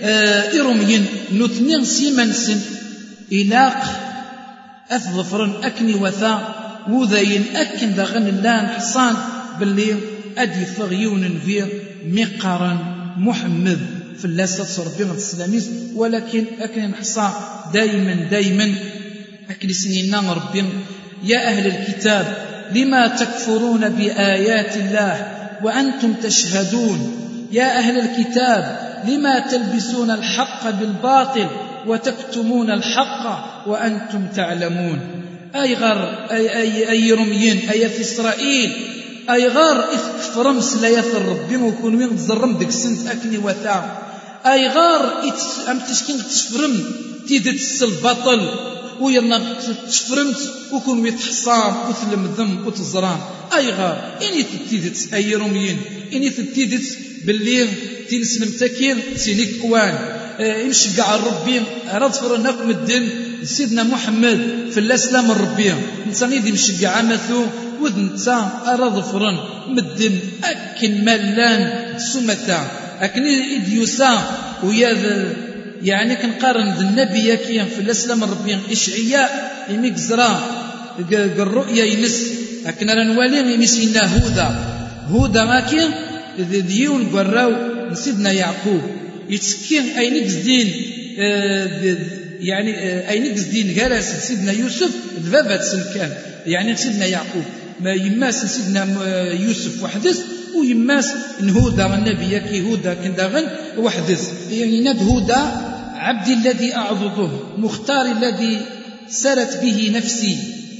آه إرمين نثنين سيمنسن إلاق أثظفرن أكني وثا وذين أكن دغن اللان حصان باللي أدي فغيون في مقارن محمد في اللاسة ربنا السلاميس ولكن أكن حصان دايما دايما أكل سنين ربنا يا أهل الكتاب لما تكفرون بآيات الله وأنتم تشهدون يا أهل الكتاب لما تلبسون الحق بالباطل وتكتمون الحق وأنتم تعلمون أي غر أي, أي, أي رميين أي في إسرائيل أي غار إثكفرم سلايات ربي وكون وين تزرم ديك سنت أكني وثاء أي غار أم تشكين تشفرم تيدت السلباطل ويرنا تشفرمت وكون ويتحصام وثلم الذم وتزران أي غار إني تتيدت أي رميين إني تتيدت بالليل تنسلم تكين سينيك قوان يمشقع الربي رضفر نقم الدين سيدنا محمد في الاسلام الربي نساني دي مشقع عمثو وذنتا رضفرن مدن اكن ملان سمتا اكن اديوسا ويا يعني كنقارن النبي يكي في الاسلام الربي اشعياء يميك زرا الرؤيا ينس اكن نوالي يمسينا هودا هودا ماكي ديون قراو سيدنا يعقوب يتسكين أين قصدين آه يعني آه أين قصدين جالس سيدنا يوسف ذبابة سلكان يعني سيدنا يعقوب ما يماس سيدنا يوسف وحدث ويماس هودا النبي يكي هودا كندغن وحدث يعني ند هودا عبد الذي أعضده مختار الذي سرت به نفسي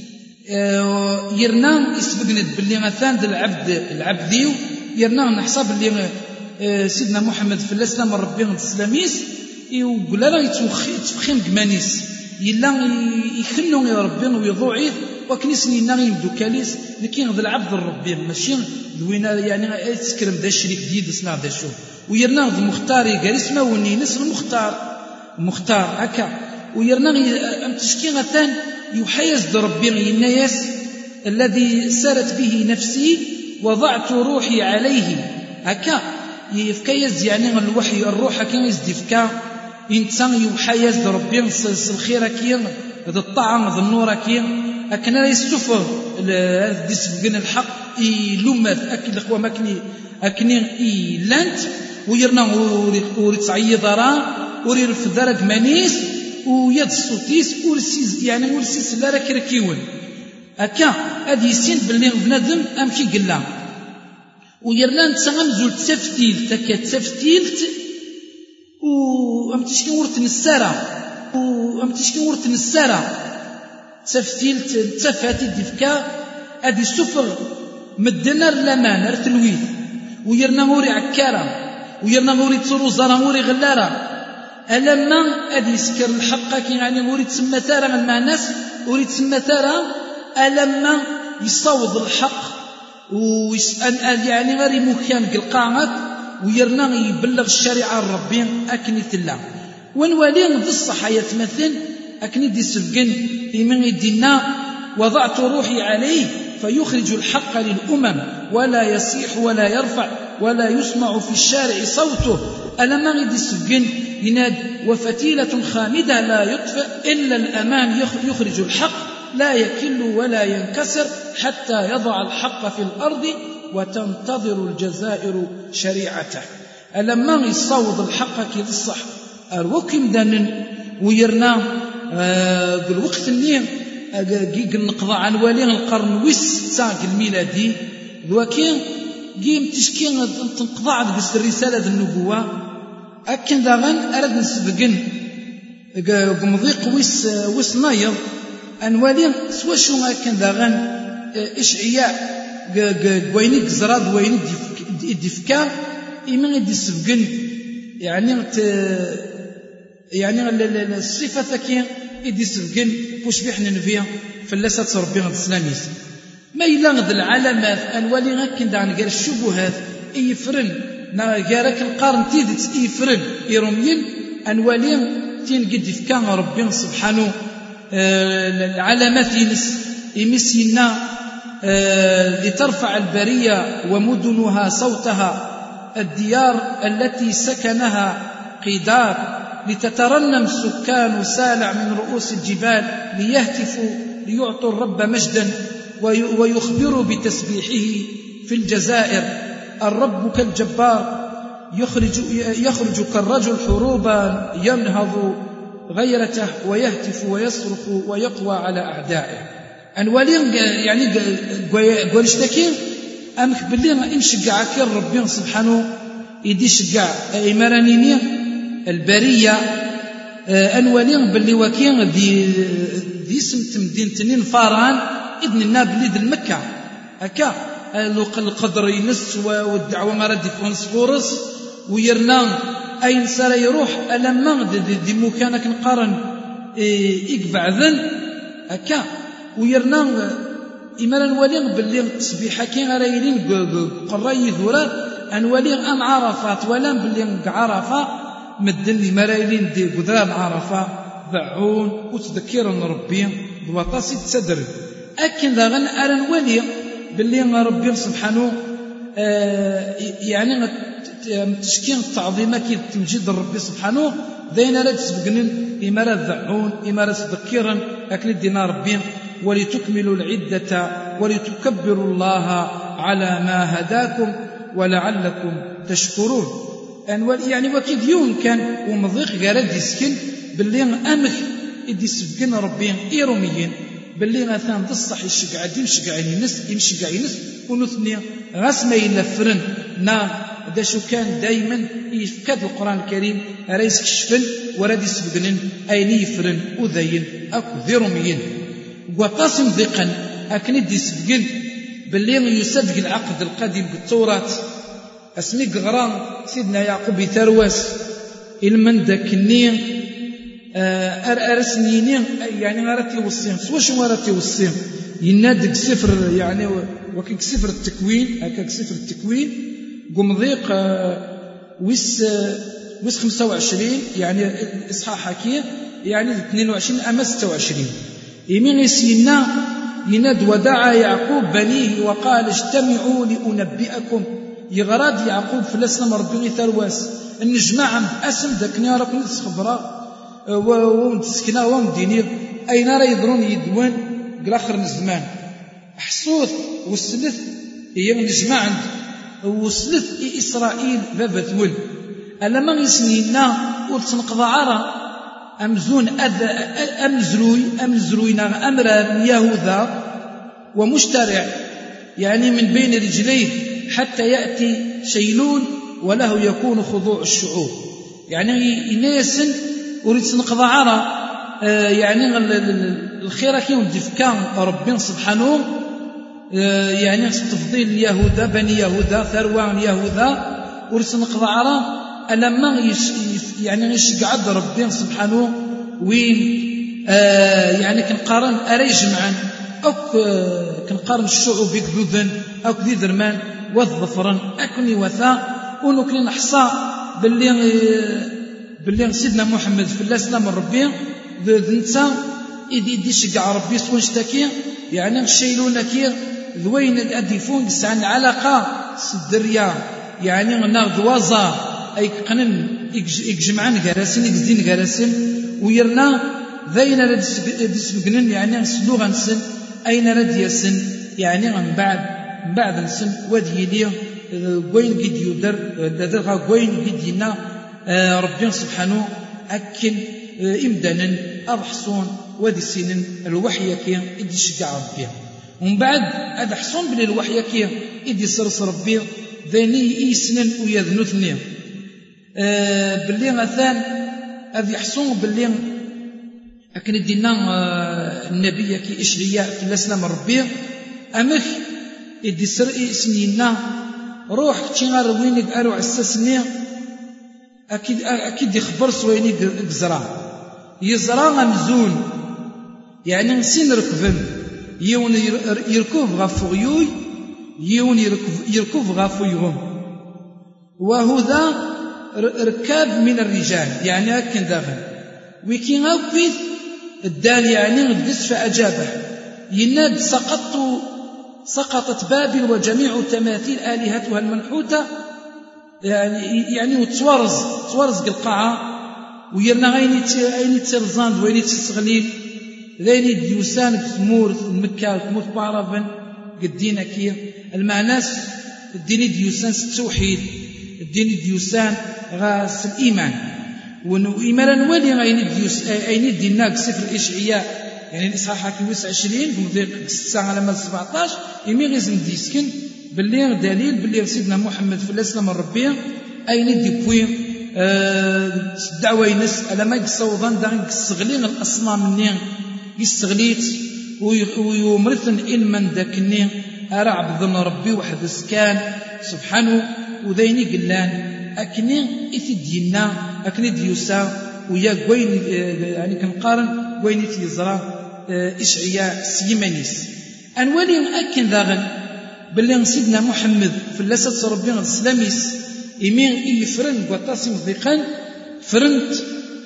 آه يرنان يسبقند باللي مثلا العبد العبديو يرنان نحسب اللي سيدنا محمد في الاسلام ربي الاسلاميس يقول لا يتفخم كمانيس يلا يخنوا يا ربي ويضوعيه وكنيسني نا يبدو كاليس لكن هذا العبد الربي ماشي دوينا يعني يتسكرم ذا الشريك جديد اسمع ذا شو ويرنا ذا مختار قال اسمه ونينس المختار مختار هكا ويرنا ام تشكيغه ثان يحيز ربي الناس الذي سارت به نفسي وضعت روحي عليه هكا يفكيز يعني الوحي الروح كي يزدفكا إنسان يحيز ربي الخير كي هذا الطعام هذا النور كي أكن لا يستفر ديسبقن الحق يلومث أكل الأخوة ماكني أكني إيلانت ويرنا وري تعيض راه وري الفدرك مانيس ويد الصوتيس ورسيز يعني ورسيس لا راك ركيون هكا هذه السين باللي بنادم أمشي قلا ويرلان تسامزول تفتيل تكا تفتيلت و ام تشكي ورت نسارا و ام تشكي ورت نسارا تفتيلت تفاتي ديفكا ادي سفر مدنر لمان رتلويث ويرنا موري عكارا ويرنا موري تصرو زرا موري غلارا ألما ادي سكر الحق كي يعني موري تسمى تارا مع الناس موري تسمى تارا ألما يصوض الحق ويسأل يعني غير مكان قلقامات ويرنا يبلغ الشريعة الربي أكني تلا ونوالي ذي الصحايا مثل أكني دي سفقن لمن يدينا وضعت روحي عليه فيخرج الحق للأمم ولا يصيح ولا يرفع ولا يسمع في الشارع صوته ألما يدي سفقن يناد وفتيلة خامدة لا يطفئ إلا الأمام يخرج الحق لا يكل ولا ينكسر حتى يضع الحق في الأرض وتنتظر الجزائر شريعته ألما يصوض الحق كي الصح الوكم دانن ويرنا بالوقت اللي جيق النقضاء عن ولي القرن والستة الميلادي ذوكين جيم تشكين تنقضاء بس الرسالة النبوة أكن داغن أرد نسبقن قمضيق ويس ويس نايض أنوالي سوا شو أكن داغن إشعياء قوينيك زراد وينيك ديفكا إيمان يدي سبقن يعني يعني الصفة ثكين يدي سبقن وش بيحنا نفيا فلسات ربنا الإسلاميس ما يلاغد العلامات أنوالي غاكن داغن قال الشبهات إيفرن ناغارك القارن تيدت إيفرن إيروميين أنوالي تين قد يفكا ربنا سبحانه العلامات ينس يمسينا لترفع البرية ومدنها صوتها الديار التي سكنها قدار لتترنم السكان سالع من رؤوس الجبال ليهتفوا ليعطوا الرب مجدا ويخبروا بتسبيحه في الجزائر. الرب كالجبار يخرج, يخرج كالرجل حروبا ينهض غيرته ويهتف ويصرخ ويقوى على أعدائه. أنوالين يعني قولشتكين أمك باللي إنشقع كير ربي سبحانه يدي شقع إمرانيني البرية أنوالين باللي وكين دي دي سمت مدينتنين فاران إذن الناب ليد المكة هكا القدر ينس والدعوة مرد يكون صغورس ويرنا أين سار يروح ألما دي, دي مكانك نقارن يقبع ذن هكا ويرنا إمران ولين باللي تسبيحة كي غرايلين قراي ذورات أنوالين أم عرفات ولم باللي عرفة مدني مرايلين دي قدران عرفة ذعون وتذكيرا ربي بوطاسي تصدر أكن ذا غن أرن ولي باللي ربي سبحانه آه يعني تشكين التعظيمة كي تمجيد ربي سبحانه ذين رد سبقنين إمارة ذعون إمارة تذكيرا أكل دينا ربي ولتكملوا العدة ولتكبروا الله على ما هداكم ولعلكم تشكرون. يعني وكيد يوم كان ومضيق غير يسكن باللي أمك إدي سبقنا ربي إيروميين باللي غاثان تصح الشقعدين الشقعين ينس يمشقع ينس ونثني غاسما يلفرن نا داشو كان دايما يفكاد القرآن الكريم رئيس كشفن وراد يسبقنن أين يفرن وذين أكو ذيروميين وقاسم ذيقا أكند يسبقن باللي يصدق العقد القديم بالتوراة اسمي غران سيدنا يعقوب يثرواس المن داك النين أرسنينين يعني غارتي وصيم واش غارتي وصيم ينادك سفر يعني وكيك سفر التكوين هكاك سفر التكوين قم ضيق ويس ويس خمسة وعشرين يعني إصحاح حكي يعني اثنين وعشرين أما ستة وعشرين يمين يسينا يناد ودعا يعقوب بنيه وقال اجتمعوا لأنبئكم يغراد يعقوب في الاسلام ربي ثرواس النجمع بأسم داك نيارك نتخبرا ونتسكنا ومدينير أين راه يضرون يدوان قلاخر الزمان حسوث والسلث هي نجمع عند وسلث إسرائيل بابا ثول ألما يسنينا وتنقضى عرا أمزون أذ أمزروي أمزروينا أمر يهوذا ومشترع يعني من بين رجليه حتى يأتي شيلون وله يكون خضوع الشعوب يعني يناسن وريد تنقضى عرا آه يعني الخير كي ودفكان ربي سبحانه آه يعني تفضيل اليهوذا بني يهوذا ثروان يهوذا وريد تنقضى عرا ألما يش يعني يشقعد ربي سبحانه وين آه يعني كنقارن أريج معا أو كنقارن الشعوب يقذوذن أو كذي درمان والظفرن أكني وثا ونكني نحصى باللي باللي سيدنا محمد في الاسلام ربي ذنتا يدي يدي شقع ربي سوى نشتكي يعني نشيلونا كي ذوين الاديفون سعن العلاقه الدريه يعني ناخذ وزا اي قنن يجمعن غراسين يزدين غراسين ويرنا ذين رد يسبقنن يعني نسلوغ نسن اين رد يسن يعني من بعد من بعد نسن ودي ليه وين قد يدر درغا وين قد ينا ربي سبحانه أكن إمدانا أضحصون ودي سنين الوحي كي إدي شجع ربي ومن بعد أضحصون بلي الوحي كي إدي سرس ربي ذاني إيسنن ويذنثني أه باللي مثلا أذي يحصون باللي أكن إدينا النبي كي إشرياء في الأسلام ربي أمك إدي سر إيسنينا روح تشغل وينك أروع السسني أكيد أكيد يخبر سويني جزرا يزرا مزون يعني نسين ركبن يون يركب غفويوي يون يركب غفويهم وهذا ركاب من الرجال يعني أكن داخل ويكين أوكيد الدال يعني الدس فأجابه يناد سقطت سقطت بابل وجميع تماثيل آلهتها المنحوتة يعني يعني وتوارز توارز القاعة ويرنا غيني غيني ترزاند ويني تسغليل ذيني ديوسان تمور مكة تمور بعرفن قدينا كي المعناس الديني ديوسان التوحيد الديني ديوسان غاس الإيمان ونو إيمانا ولي غيني ديوس أيني دينا سفر الإشعياء يعني الإصحاح خمسة وعشرين بمضيق الساعة على مال سبعطاش إمي غيزن ديسكن باللي دليل باللي سيدنا محمد في الإسلام الربي أين ديبوي أه الدعوة ينس على ما يصوضان دان يستغلين الأصنام منين يستغليت ويمرثن إلمن داكني أرى عبدنا ربي واحد سكان سبحانه وذيني قلان أكني إثي دينا أكني ديوسا ويا قوين يعني كنقارن قوين تيزرا إشعياء سيمانيس أنوالي أكن ذاغن باللي سيدنا محمد في اللسات ربي السلاميس إمين يفرن قطاسي مضيقان فرنت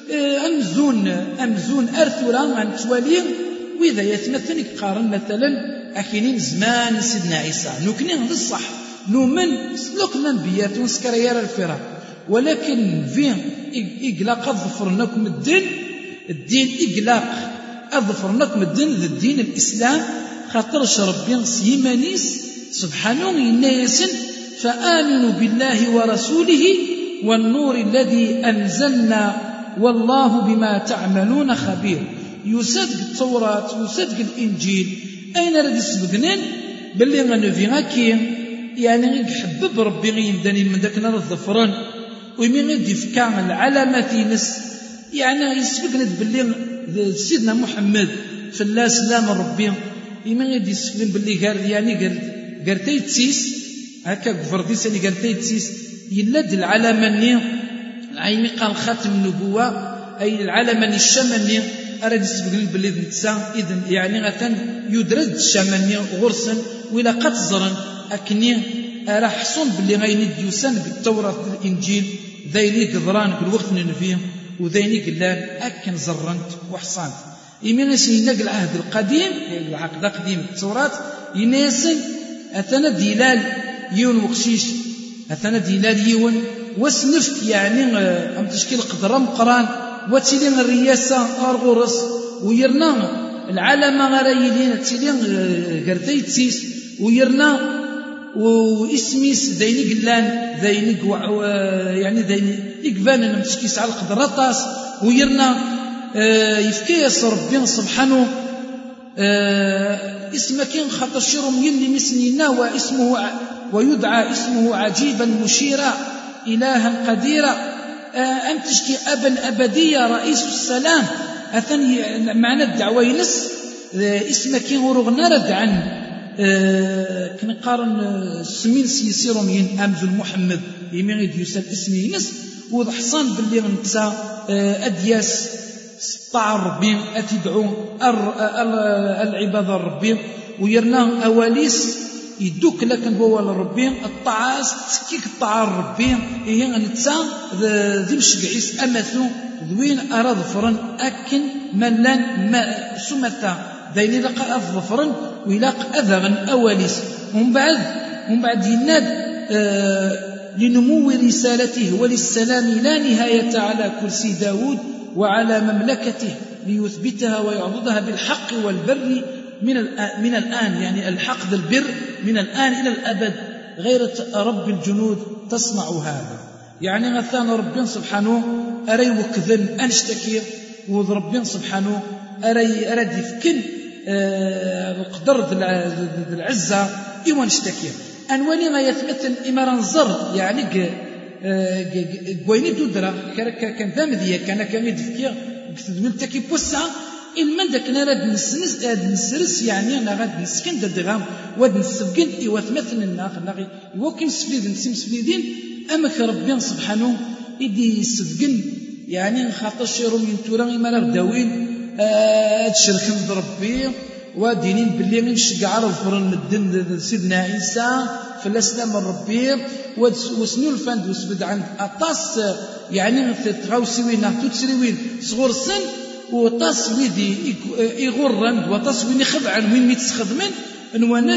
أمزون أمزون أرثورا عن توالين وإذا يتمثل يقارن مثلا أكينين زمان سيدنا عيسى نوكنين هذا الصح نومن سلوكنا نبيات ونسكريار الفرا ولكن فين إقلاق أظفرناكم الدين الدين إقلاق أظفرناكم الدين ذا الدين الإسلام خاطرش ربي سيمانيس سبحانه يناسن فآمنوا بالله ورسوله والنور الذي أنزلنا والله بما تعملون خبير يصدق التوراة يصدق الإنجيل أين ردي سبقنين باللي غنفي غاكي يعني يحبب ربي غيمداني من داك نار الظفران ويمين غيدي فكا العلامات ينس يعني يسبقنا باللي سيدنا محمد في الله سلام ربي يمين غيدي يسبقنا باللي قال يعني قال قال تيتسيس هكا كفرديس اللي قال تيتسيس يلد العلامة ني العيني قال خاتم النبوة أي العلامة الشمالية أراد يسبقنا باللي نتسا إذن يعني غتن يدرد الشمالية غرسا ولا قد زرن أكني راه حصون باللي غيني ديوسان بالتوراة الإنجيل ذيني قدران بالوقت ننفيه وذيني قلان أكن زرنت وحصانت يمين سيناق العهد القديم العقد القديم التوراة يناسن أثنى دلال يون وقشيش أثنى دلال يون وسنفت يعني أم تشكيل قدرة مقران وتسيلين الرياسة أرغورس ويرنا العلامة غرايلين تسيلين قرتي تسيس ويرنا واسميس ذيني قلان ذيني يعني ذيني يقبان أنا متشكيس على القدرطاس ويرنا يفكيس ربي سبحانه اسمك خاطر شرم يلي مسنينا واسمه ويدعى اسمه عجيبا مشيرا إلها قديرا أم تشكي أبا أبدية رئيس السلام أثني معنى الدعوة ينس اسمك ورغنا رد عن كنقارن سمين سيسيرهم ين أمزل محمد يمين يديوسال اسمي ينس وضحصان باللي نتسا أدياس طاع ربي أتدعو العباد ربي ويرنا أواليس يدوك لكن هو ربي الطعاس تكيك طاع ربي هي نتسا ذي مشقعيس أمثو ذوين أراد فرن أكن ملان ما سمتا ذيني لقى أظفرن ويلاق أذغن أواليس ومن بعد ومن بعد يناد آه لنمو رسالته وللسلام لا نهاية على كرسي داود وعلى مملكته ليثبتها ويعضدها بالحق والبر من من الآن يعني الحق ذا البر من الآن إلى الأبد غير رب الجنود تصنع هذا يعني غثان ربنا سبحانه أري وكذن أنشتكي وربنا سبحانه أري أرد يفكن القدر العزة إيوان اشتكي أنواني ما يثبت إمارا زر يعني قويني دودرا كان ذامذية كان كان يدفكي من تكي بوسع المن داك نراد نسنس نسرس يعني أنا غاد نسكن ددغام واد نسبقن إيواتمثل الناق ناقي وكن سفليد نسيم سفليدين أما كربيان سبحانه إدي يسبقن يعني خاطر شيرو من تورا إمارا داوين أتشركن بربي ودينين باللي نشجع على الفرن الدين سيدنا عيسى في الاسلام الربي وسنو الفند وسبد عند اطاس يعني تغاوسي وين تتسري وين صغور السن وطاس ويدي يغرن وطاس وين يخضع وين ميتخدمن نواناس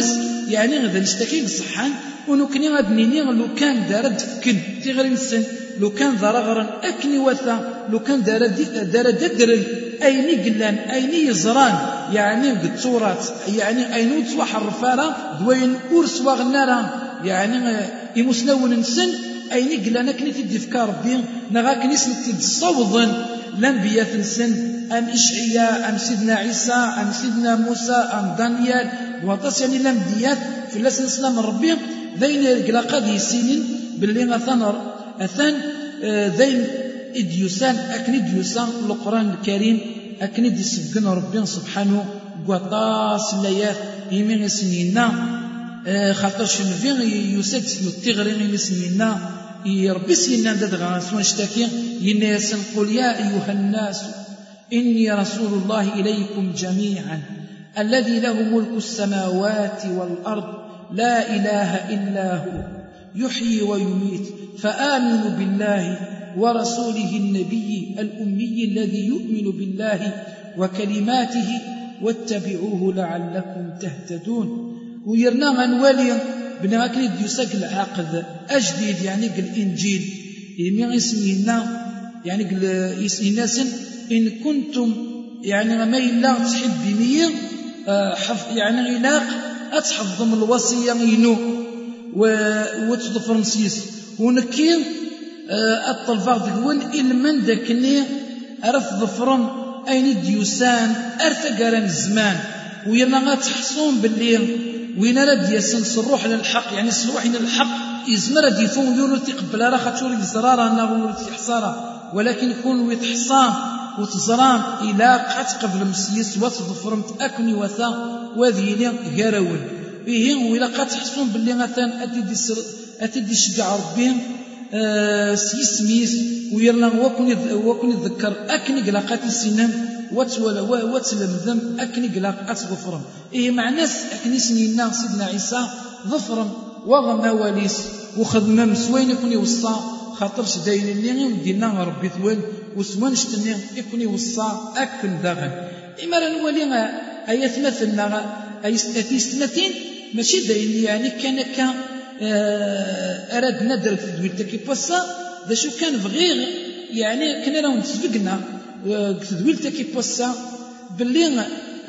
يعني غدا نشتكي بصحان ونكني غدنيني لو كان دارد فكن تيغري نسن لو كان ضرغرا أكني وثا لو كان دارد دارد درن أيني قلان أيني يزران يعني قد صورات يعني أينو تصوح الرفارة دوين أورس وغنارا يعني يمسنون نسن أيني قلان كني تدي فكار ربي نغاك نسن تتصوضا الأنبياء نسن أم إشعياء أم سيدنا عيسى أم سيدنا موسى أم دانيال وطاس يعني الأنبياء في الله نسلم ربي ذين قلاقا دي سنين باللي أثان أثان ذين إديوسان أكن إديوسان القرآن الكريم أكن إدي سبقن ربي سبحانه قطاس الليات يمين سنينا خاطرش نفين يوسد سنو التغرين سنينا ربي سنينا دادغا سوان اشتاكي يناس قل يا أيها الناس إني رسول الله إليكم جميعا الذي له ملك السماوات والأرض لا إله إلا هو يحيي ويميت فآمنوا بالله ورسوله النبي الأمي الذي يؤمن بالله وكلماته واتبعوه لعلكم تهتدون ويرنا غنوالي بنا أكل يساق العقد أجديد يعني قل إنجيل يمين اسمينا يعني قل يسمينا سن إن كنتم يعني ما إلا تحب بنية يعني علاق أتحفظ من الوصية ينو وتضفر مسيس ونكير الطلفاء دقون إلمن داكني أرث ظفرن أين ديوسان أرتقرن الزمان ويرنا غاتحصون باللي وين راد يسن صروح للحق يعني صروح للحق يزمر راد يفون يونو تقبل راه خاطر يزرار أنه يحصارا ولكن يكون ويتحصان وتزران إلى قات قبل مسيس وتظفرن تأكني وثا وذيني غراون إيه وإلا قات تحصون باللي مثلا أتدي سر أتدي شجع ربي آه سيسميس ويرنا وكن وكن يذكر أكني قلاقات السنان وتولى وتلم ذم أكني قلاقات ظفرا إيه مع ناس أكني سنينا سيدنا عيسى ظفرا وغما واليس وخدمة مسوين يكون يوصى خاطرش داين اللي ودينا ربي ثوال وسوان شتني يكون يوصى أكن داغن إما نولي أيات مثلنا أي ستين ماشي داين يعني كان كان أراد ندرك تدويل تاكي بوسا ذا شو كان بغير يعني كنا راهو نتسبقنا تدويل تاكي بوسا باللي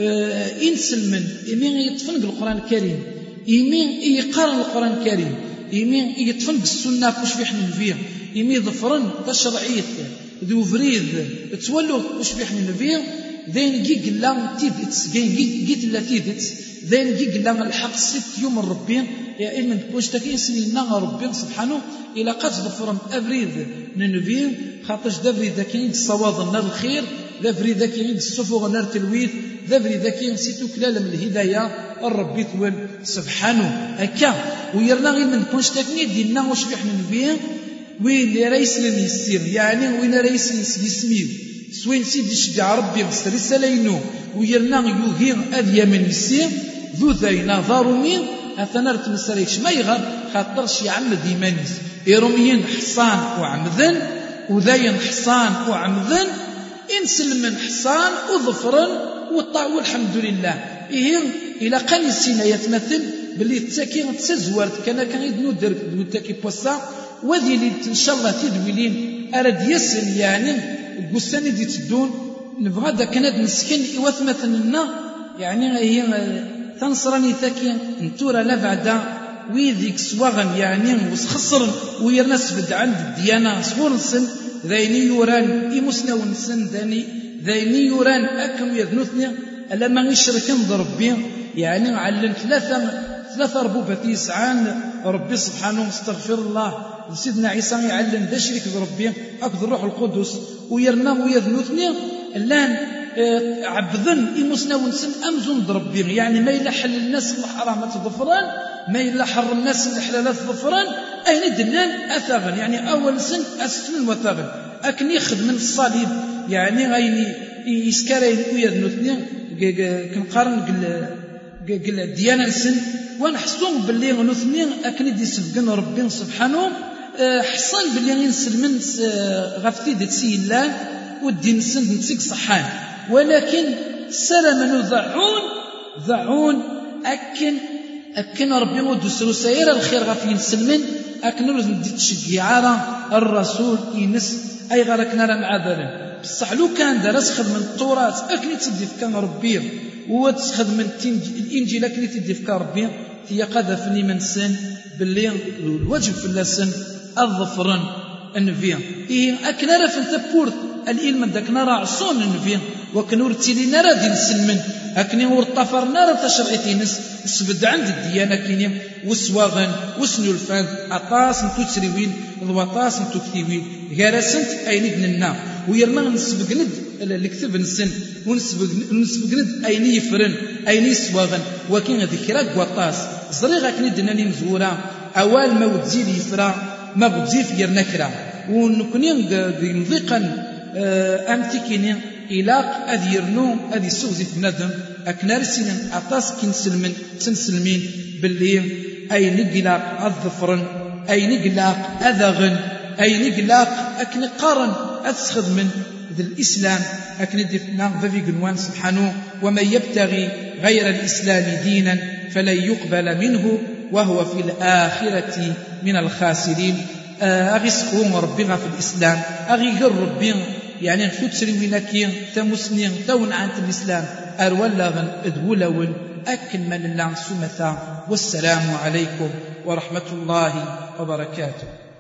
إنسلمن يمين يطفن بالقرآن الكريم يمين يقارن القرآن الكريم يمين يطفن بالسنة كوش في حنا فيه يمين ظفرن تشرعيت ذو فريد تولوا كوش في حنا فيه ذين جي قلا تيدت جي جيت لا تيدت ذين جي قلا الحق ست يوم الربي يا إلمن كوش تكين سنينا ربي سبحانه إلى قد ظفرن أفريد ننفير خاطرش ذا فريد كاين الصواب النار الخير ذا فريد كاين السفوغ النار تلويث ذا فريد كاين سيتو كلال من الهداية الربي ثوال سبحانه هكا ويرنا غير من كوش تكين دينا واش في حنا نفيه وين رئيس يسير يعني وين رئيس يسمير سوين سيدي شجع ربي رسالة ينو ويرنا يوهي أذيا من يسير ذو ذينا ظارمين أثناء تمسريكش ما يغر خاطرش يعمد يمانيس إيروميين حصان وعمذن وذين حصان وعمذن إنسل من حصان وظفرن والطاع والحمد لله إيه إلى قاني السينة يتمثل باللي تساكين تسزورت كان كان يدنو درك دو تاكي بوسا وذي اللي إن شاء الله تدويلين أرد يسن يعني قساني دي تدون نبغى دا كانت مسكين إيواث مثلنا يعني هي تنصرني ثاكي نتورا لا بعدا ويذيك سواغن يعني وسخسر ويرناس بد عند الديانة صغور نسن ذايني يوران إيمسنا ونسن ذاني ذايني يوران أكم يذنوثني ألا ما يشركن ضربي يعني علم ثلاثة ثلاثة ربوبة يسعان ربي سبحانه استغفر الله سيدنا عيسى يعلم ذا شريك ربي أكثر الروح القدس ويرنا ويذنوثني الآن عبذن إمسنا ونسن أمزون ضربي يعني ما يلحل الناس الحرامات ظفران ما يلحر الناس الحلالات ظفران أين دلان أثاغن يعني أول سن أسفل وثاغن أكن يخد من الصليب يعني غيني يسكرين ويذنوثني كنقارن قل قل الديانة السن ونحسون باللي غنوثني أكن دي سبقن ربي سبحانه حصان باللي ينسل من غفتي دي تسيلان والدين السن نتسيق صحان ولكن سلما ذعون ذعون أكن أكن ربي ود سروساير الخير غافي نسلمن أكن ندي تشجيع على الرسول ينس أي غير كنا راه معذرين بصح لو كان درس خدمة التوراة أكن تدي فكان ربي وتخدم الإنجيل أكن تدي فكان ربي هي قذفني من سن باللي الواجب في اللسن الظفرن النفيا إيه أكن راه فنت بورث العلم داك نرى عصون النفيا وكنور تيلينا راه دين سلمن أكني ورطفرنا راه تشرعيتينس سبد عند الديانة كينيم وسواغن وسنو الفان أطاس نتو تسريوين ضواطاس نتو كتيوين غارسنت أين ابننا ويرمى نسبق ند الكتب نسن ونسبق ند أين يفرن أين يسواغن وكين ذكرى قواطاس زريغا كني دناني مزورا أوال ما وتزيد يفرا ما بتزيف يرنكرا ونكونين مضيقا أمتي كيني إلاق أذ يرنو أذ يسوزي في ندم أكنار سنين أطاس كنسلمن تنسلمين باللي أي نقلاق الظفرن أي نقلاق أذغن أي نقلاق أكن قارن أتسخذ من ذي الإسلام أكن دفنا ذي قنوان سبحانه ومن يبتغي غير الإسلام دينا فلن يقبل منه وهو في الآخرة من الخاسرين. أغي سخوم ربنا في الإسلام أغي قر ربنا يعني نفو تسريوين أكين تمسنين تون عن الإسلام أرولاغن أدولون أكن من الله سمثا والسلام عليكم ورحمة الله وبركاته.